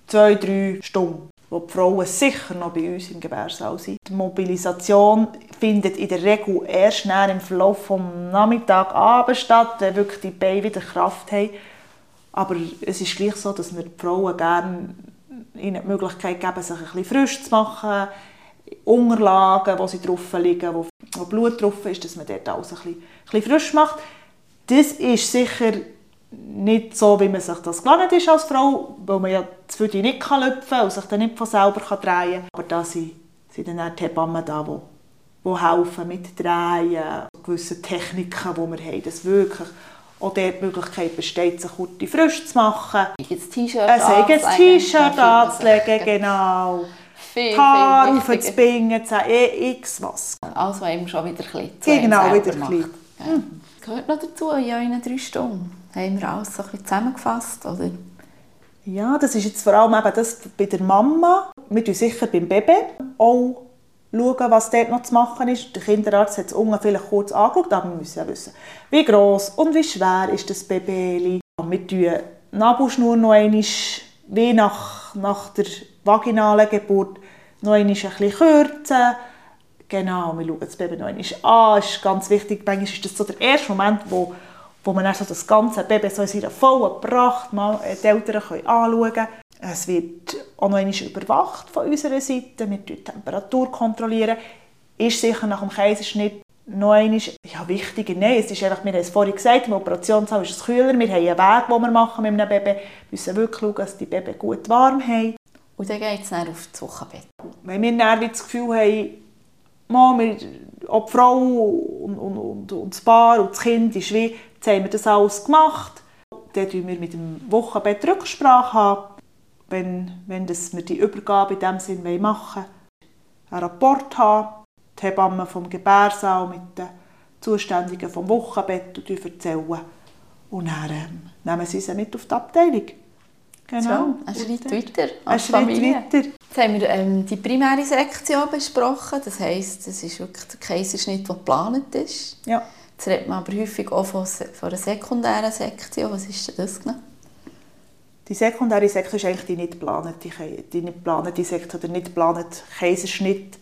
2-3 Stunden, wo die Frauen sicher noch bei uns im Gebärsaal sind. Die Mobilisation findet in der Regel erst im Verlauf des Nachmittagabends statt, wenn wirklich die Beine wieder Kraft haben. Aber es ist gleich so, dass wir die Frauen gerne ihnen die Möglichkeit geben, sich ein bisschen frisch zu machen, Unterlagen, wo sie drauf liegen, wo Blut drauf ist, dass man dort alles ein bisschen frisch macht. Das ist sicher nicht so, wie man sich das gewohnt ist als Frau, weil man ja das Füdi nicht lüpfen kann und sich dann nicht von selber drehen kann. Aber da sind dann auch die Hebammen da, die helfen mit Drehen, gewisse Techniken, die wir haben, dass wirklich auch dort die Möglichkeit besteht, sich kurz frisch zu machen. Ein eigenes T-Shirt anzulegen, genau. Die Haare aufzubingen, x was. Also eben schon wieder ein bisschen genau, wieder ein bisschen. Das gehört noch dazu, in euren 3 Stunden. Haben wir alles so ein bisschen zusammengefasst, oder? Ja, das ist jetzt vor allem eben das bei der Mama. Wir schauen sicher beim Baby auch, was dort noch zu machen ist. Der Kinderarzt hat es unten vielleicht kurz angeschaut, aber wir müssen ja wissen, wie gross und wie schwer ist das Baby. Wir kürzen die Nabelschnur noch einmal, wie nach der vaginalen Geburt, noch einmal ein bisschen kürzen. Genau, wir schauen das Baby noch einmal an. Das ist ganz wichtig. Manchmal ist das so der erste Moment, wo man dann so das ganze Baby so in seiner vollen Pracht mal die Eltern anschauen können. Es wird auch noch einmal überwacht von unserer Seite. Wir kontrollieren die Temperatur. Ist sicher nach dem Kaiserschnitt noch einmal wichtiger? Nein, es ist einfach, wir haben es vorhin gesagt, im Operationssaal ist es kühler. Wir haben einen Weg, den wir machen mit einem Baby. Wir müssen wirklich schauen, dass die Babys gut warm haben. Und dann geht es dann auf das Wochenbett. Wenn wir dann das Gefühl haben, ob die Frau und das Paar und das Kind ist wie, jetzt haben wir das alles gemacht. Dann haben wir mit dem Wochenbett Rücksprache haben, wenn wir die Übergabe in diesem Sinne machen wollen. einen Rapport haben, die Hebammen vom Gebärsaal mit den Zuständigen vom Wochenbett und erzählen. Und dann nehmen sie sie mit auf die Abteilung. Genau, ein Schritt weiter als Familie. Jetzt haben wir die primäre Sektion besprochen. Das heisst, es ist wirklich der Kaiserschnitt, der geplant ist. Ja. Jetzt redet man aber häufig auch von einer sekundären Sektion. Was ist denn das genau? Die sekundäre Sektion ist eigentlich die nicht geplante Sektion, der nicht geplante Kaiserschnitt.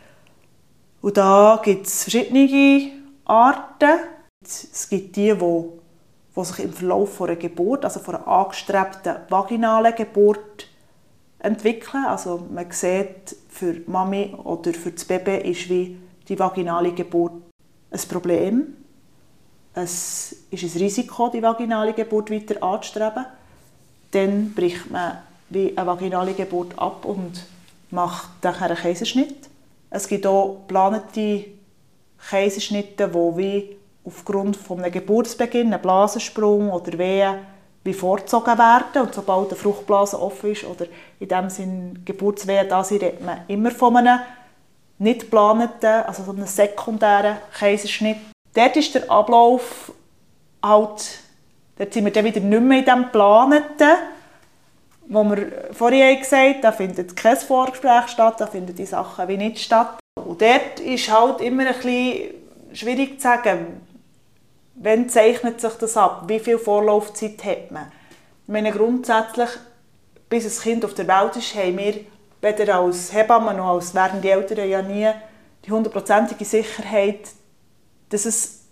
Und da gibt es verschiedene Arten. Es gibt die sich im Verlauf einer Geburt, also von einer angestrebten vaginalen Geburt entwickeln. Also man sieht, für die Mami oder für das Baby ist wie die vaginale Geburt ein Problem. Es ist ein Risiko, die vaginale Geburt weiter anzustreben. Dann bricht man wie eine vaginale Geburt ab und macht dann einen Kaiserschnitt. Es gibt auch geplante Kaiserschnitte, die wie aufgrund eines Geburtsbeginn, einem Blasensprung oder Wehen wie vorgezogen werden. Und sobald eine Fruchtblase offen ist oder in dem Sinne Geburtswehen da sind, redet man immer von einem nicht geplanten, also so einem sekundären Kaiserschnitt. Dort ist der Ablauf halt, dort sind wir dann wieder nicht mehr in dem Geplanten, wo wir vorhin gesagt haben, da findet kein Vorgespräch statt, da finden die Sachen wie nicht statt. Und dort ist halt immer ein bisschen schwierig zu sagen, wann zeichnet sich das ab, wie viel Vorlaufzeit hat man. Ich meine, grundsätzlich, bis ein Kind auf der Welt ist, haben wir weder als Hebammen noch als werdende Eltern ja nie die 100%ige Sicherheit, dass es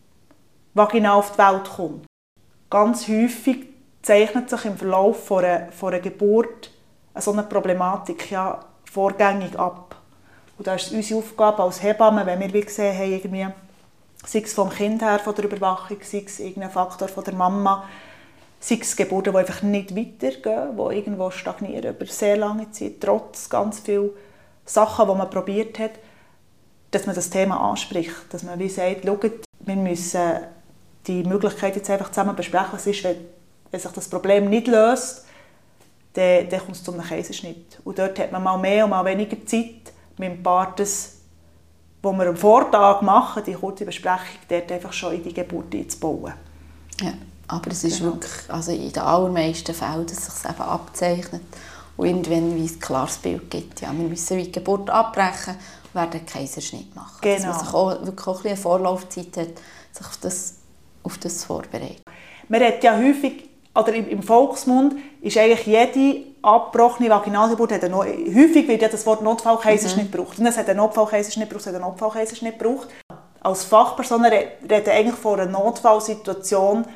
vaginal auf die Welt kommt. Ganz häufig zeichnet sich im Verlauf einer Geburt so eine Problematik ja vorgängig ab. Und da ist es unsere Aufgabe als Hebammen, wenn wir wie gesehen haben, irgendwie, sei es vom Kind her, von der Überwachung, sei es irgendein Faktor von der Mama, sei es Geburten, die einfach nicht weitergehen, die irgendwo stagnieren über sehr lange Zeit, trotz ganz vielen Sachen, die man probiert hat, dass man das Thema anspricht. Dass man wie sagt, schaut, wir müssen die Möglichkeit jetzt einfach zusammen besprechen. Was ist, wenn sich das Problem nicht löst, dann kommt es zu einem Kaiserschnitt. Und dort hat man mal mehr und mal weniger Zeit, mit dem Paar das, was wir am Vortag machen, die kurze Besprechung, dort einfach schon in die Geburt einzubauen. Ja, aber es ist wirklich, also in den allermeisten Fällen, dass es sich eben abzeichnet und irgendwann wie ein klares Bild gibt. Ja, wir müssen die Geburt abbrechen und werden einen Kaiserschnitt machen. Genau. Dass man sich auch wirklich auch eine Vorlaufzeit hat, sich auf das vorbereiten. Man hat ja häufig, oder im Volksmund, ist eigentlich jede abgebrochene Vaginalgeburt, häufig wird ja das Wort Notfallkaiserschnitt gebraucht. Und es hat einen Notfallkaiserschnitt gebraucht, es hat einen Notfallkaiserschnitt gebraucht. Als Fachpersonen reden eigentlich von einer Notfallsituation,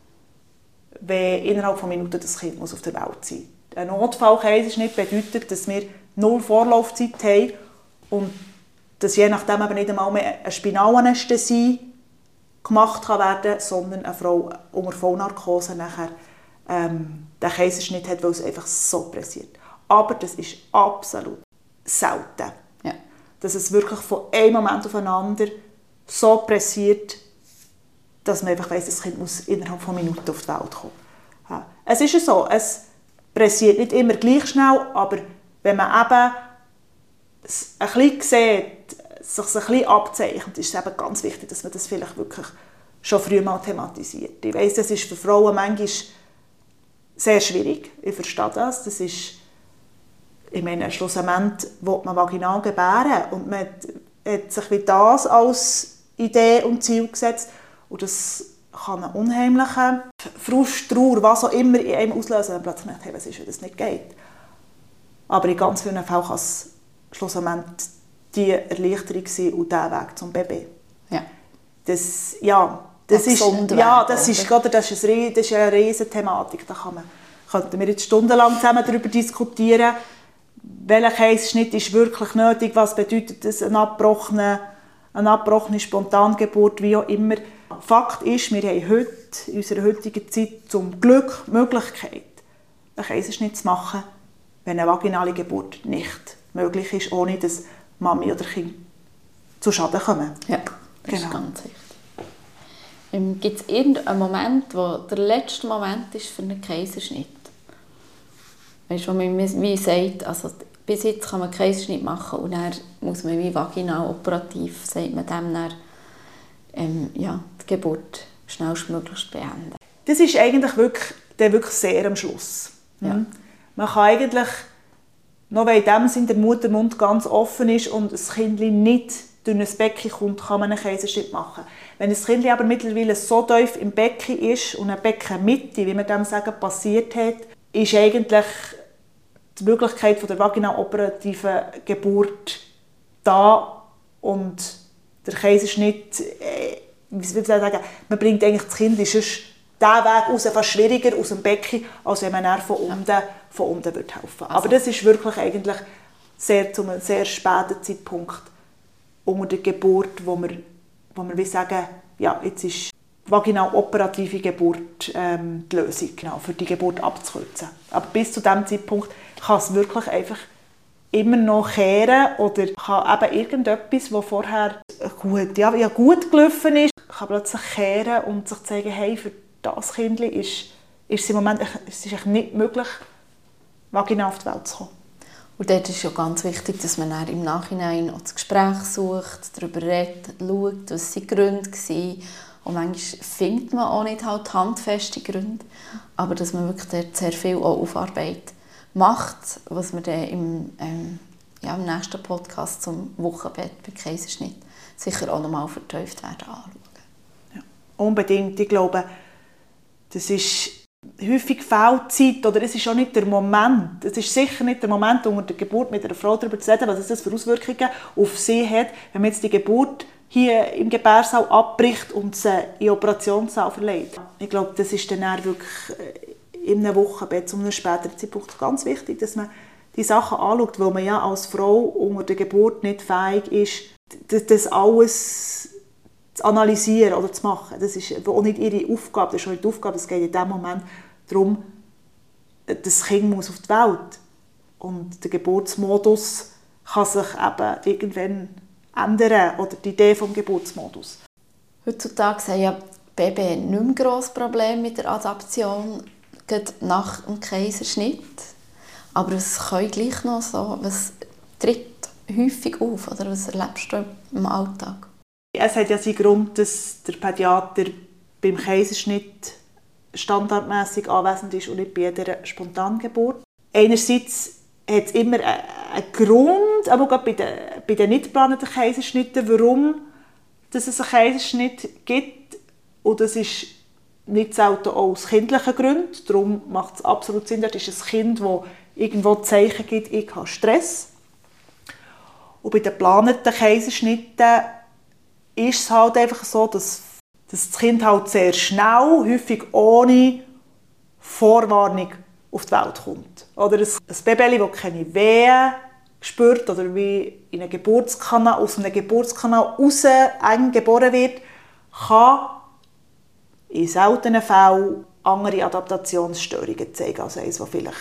wenn innerhalb von Minuten das Kind auf der Welt sein muss. Ein Notfallkaiserschnitt bedeutet, dass wir 0 Vorlaufzeit haben und dass je nachdem eben nicht einmal mehr eine Spinalanästhesie gemacht werden kann, sondern eine Frau unter Vollnarkose nachher den Kaiserschnitt hat, weil es einfach so pressiert. Aber das ist absolut selten. Ja. Dass es wirklich von einem Moment auf den anderen so pressiert, dass man einfach weiss, das Kind muss innerhalb von Minuten auf die Welt kommen. Ja. Es ist ja so, es pressiert nicht immer gleich schnell, aber wenn man eben es ein bisschen sieht, sich ein bisschen abzeichnet, ist es eben ganz wichtig, dass man das vielleicht wirklich schon früh mal thematisiert. Ich weiss, das ist für Frauen manchmal sehr schwierig. Ich verstehe das. Das ist, ich meine, schlussendlich will man vaginal gebären und man hat sich wie das als Idee und Ziel gesetzt. Und das kann einen unheimlichen Frust, Trauer, was auch immer in einem auslösen, wenn man plötzlich merkt, hey, was ist, wenn das nicht geht. Aber in ganz vielen Fällen kann es schlussendlich die Erleichterung sein und der Weg zum Baby. Ja. Das ist eine riesige Thematik. Da könnten wir jetzt stundenlang zusammen darüber diskutieren, welcher Kaiserschnitt ist wirklich nötig, was bedeutet das, eine abgebrochene Spontangeburt, wie auch immer. Fakt ist, wir haben heute, in unserer heutigen Zeit zum Glück die Möglichkeit, einen Kaiserschnitt zu machen, wenn eine vaginale Geburt nicht möglich ist, ohne dass Mami oder Kind zu Schaden kommen. Ja, das ist ganz wichtig. Gibt es irgendeinen Moment, wo der letzte Moment ist für einen Kaiserschnitt? Weißt du, wo man wie sagt, also bis jetzt kann man Kaiserschnitt machen und dann muss man wie vaginal operativ, sagt man dem dann, die Geburt schnellstmöglichst beenden. Das ist eigentlich wirklich sehr am Schluss. Ja. Man kann eigentlich, noch weil in dem Sinne der Muttermund ganz offen ist und das Kind nicht durch ein Becken kommt, kann man einen Kaiserschnitt machen. Wenn das Kind aber mittlerweile so tief im Becken ist und eine Beckenmitte, wie man dem sagen, passiert hat, ist eigentlich die Möglichkeit von der vaginal-operativen Geburt da und der Kaiserschnitt, wie soll ich sagen, man bringt eigentlich das Kind diesen Weg raus fast schwieriger aus dem Becken, als wenn man von unten helfen würde. Aber das ist wirklich eigentlich zu einem sehr späten Zeitpunkt unter der Geburt, wo wir wie sagen, ja, jetzt ist vaginal-operative Geburt die Lösung, genau, für die Geburt abzukürzen. Aber bis zu diesem Zeitpunkt kann es wirklich einfach immer noch kehren oder kann eben irgendetwas, das vorher gut gelaufen ist, kann plötzlich kehren und sich zeigen, hey, für das Kind ist es im Moment nicht möglich, vaginal auf die Welt zu kommen. Und dort ist ja ganz wichtig, dass man dann im Nachhinein auch das Gespräch sucht, darüber redet, schaut, was die Gründe waren. Und manchmal findet man auch nicht halt handfeste Gründe, aber dass man wirklich dort sehr viel auch Aufarbeit macht, was wir dann im nächsten Podcast zum Wochenbett bei Kaiserschnitt sicher auch nochmal vertieft werden anschauen. Ja, unbedingt. Ich glaube, das ist häufig Fehlzeit oder es ist auch nicht der Moment. Es ist sicher nicht der Moment, unter der Geburt mit einer Frau darüber zu reden, was das für Auswirkungen auf sie hat, wenn man jetzt die Geburt hier im Gebärsaal abbricht und sie in den Operationssaal verlegt. Ich glaube, das ist dann auch wirklich in einem Wochenbett zu einem späteren Zeitpunkt ganz wichtig, dass man die Sachen anschaut, weil man ja als Frau unter der Geburt nicht fähig ist, das alles zu analysieren oder zu machen. Das ist auch nicht ihre Aufgabe, das ist auch nicht die Aufgabe, es geht in dem Moment darum, das Kind muss auf die Welt. Und der Geburtsmodus kann sich eben irgendwann ändern, oder die Idee vom Geburtsmodus. Heutzutage haben ja Babys nicht mehr grosses Problem mit der Adaption, gerade nach dem Kaiserschnitt. Aber es kann gleich noch so, was tritt häufig auf, oder was erlebst du im Alltag? Es hat ja seinen Grund, dass der Pädiater beim Kaiserschnitt standardmäßig anwesend ist und nicht bei jeder Spontangeburt. Einerseits hat es immer einen Grund, aber gerade bei den nicht geplanten Kaiserschnitten, warum dass es einen Kaiserschnitt gibt. Und das ist nicht selten auch aus kindlichen Gründen. Darum macht es absolut Sinn, dort ist ein Kind, das irgendwo Zeichen gibt, ich habe Stress. Und bei den geplanten Kaiserschnitten ist es halt einfach so, dass das Kind halt sehr schnell, häufig ohne Vorwarnung auf die Welt kommt. Oder ein Baby, das keine Wehen spürt oder wie in einem Geburtskanal, aus einem Geburtskanal raus eng geboren wird, kann in seltenen Fällen andere Adaptationsstörungen zeigen als eines, das vielleicht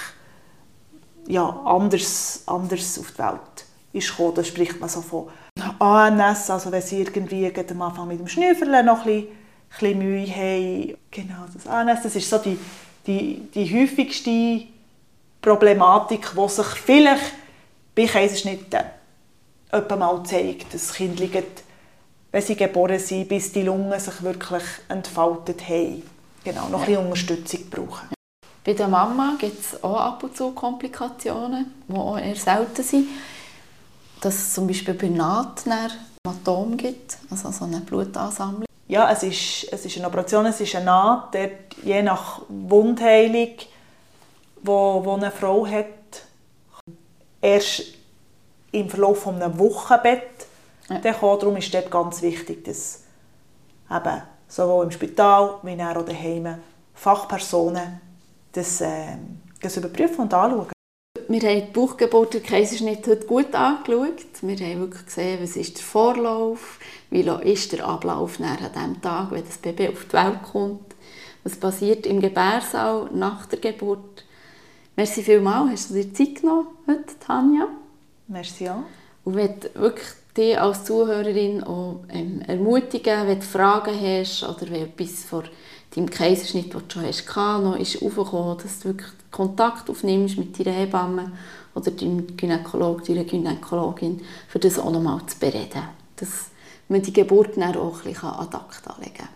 anders auf die Welt ist gekommen. Da spricht man so von ANS, also wenn sie irgendwie am Anfang mit dem Schnüffeln noch ein bisschen Mühe haben. Genau, das ANS, das ist so die häufigste Problematik, die sich vielleicht bei Kaiserschnitten mal zeigt. Das Kind liegt, wenn sie geboren sind, bis die Lungen sich wirklich entfaltet haben. Genau, noch ein bisschen Unterstützung brauchen. Bei der Mama gibt es auch ab und zu Komplikationen, die auch eher selten sind. Dass es zum Beispiel bei Naht Hämatom gibt, also so eine Blutansammlung. Ja, es ist eine Operation, es ist eine Naht, je nach Wundheilung, die eine Frau hat, erst im Verlauf eines Wochenbett kommen. Darum ist dort ganz wichtig, dass eben sowohl im Spital wie auch daheim Fachpersonen das überprüfen und anschauen. Wir haben die Bauchgeburt und Kaiserschnitt heute gut angeschaut. Wir haben wirklich gesehen, was ist der Vorlauf, wie ist der Ablauf an dem Tag, wenn das Baby auf die Welt kommt, was passiert im Gebärsaal nach der Geburt. Merci vielmals, hast du dir Zeit genommen heute, Tanja? Merci auch. Und ich möchte wirklich dich als Zuhörerin auch ermutigen, wenn du Fragen hast oder wenn etwas vor deinem Kaiserschnitt, den du schon hast, noch ist aufgekommen, dass du wirklich Kontakt aufnimmst mit deiner Hebamme oder deinem Gynäkologen, deiner Gynäkologin, für das auch noch mal zu bereden. Dass man die Geburt dann auch ein bisschen ad acta legen kann.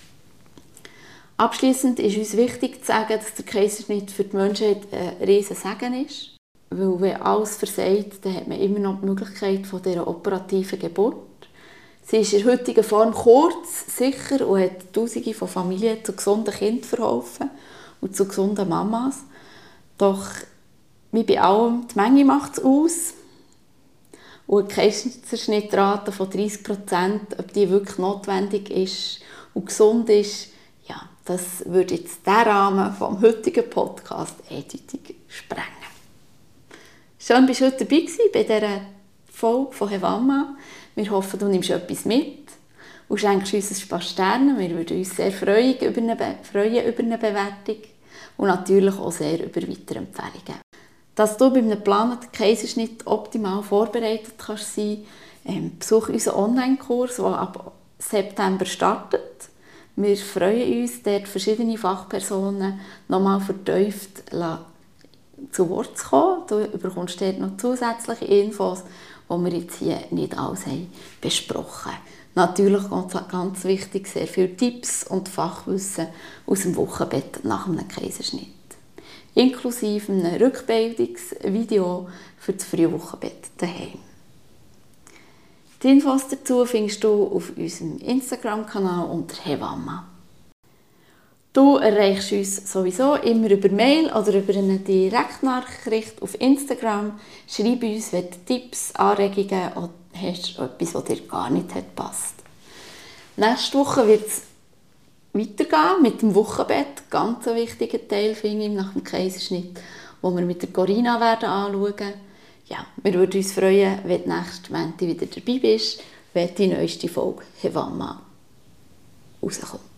Abschliessend ist uns wichtig zu sagen, dass der Kaiserschnitt für die Menschheit ein riesen Segen ist. Weil wenn alles versagt, dann hat man immer noch die Möglichkeit von dieser operativen Geburt. Sie ist in der heutigen Form kurz, sicher und hat Tausende von Familien zu gesunden Kindern verholfen und zu gesunden Mamas. Doch wie bei allem, die Menge macht es aus. Und eine Kaiserschnittrate von 30%, ob die wirklich notwendig ist und gesund ist, ja, das würde jetzt den Rahmen des heutigen Podcasts eindeutig sprengen. Schön, dass du heute dabei warst bei dieser Folge von Hevanma. Wir hoffen, du nimmst etwas mit und schenkst uns ein paar Sterne. Wir würden uns sehr freuen über eine Bewertung und natürlich auch sehr über weitere Empfehlungen. Dass du bei einem geplanten Kaiserschnitt optimal vorbereitet kannst sein, besuch unseren Online-Kurs, der ab September startet. Wir freuen uns, dort verschiedene Fachpersonen nochmal vertieft zu Wort zu kommen. Du bekommst dort noch zusätzliche Infos, die wir jetzt hier nicht alles haben besprochen haben. Natürlich ganz wichtig, sehr viele Tipps und Fachwissen aus dem Wochenbett nach einem Kaiserschnitt. Inklusive einem Rückbildungsvideo für das Frühwochenbett daheim. Die Infos dazu findest du auf unserem Instagram-Kanal unter Hevanma. Du erreichst uns sowieso immer über Mail oder über eine Direktnachricht auf Instagram. Schreib uns, wenn du Tipps, Anregungen oder hast etwas, was dir gar nicht passt. Nächste Woche wird es weitergehen mit dem Wochenbett. Ganz ein wichtiger Teil, finde ich, nach dem Kaiserschnitt, den wir mit der Corinna anschauen werden. Ja, wir würden uns freuen, wenn du nächste Woche wieder dabei bist, wenn die neueste Folge Hevanma rauskommt.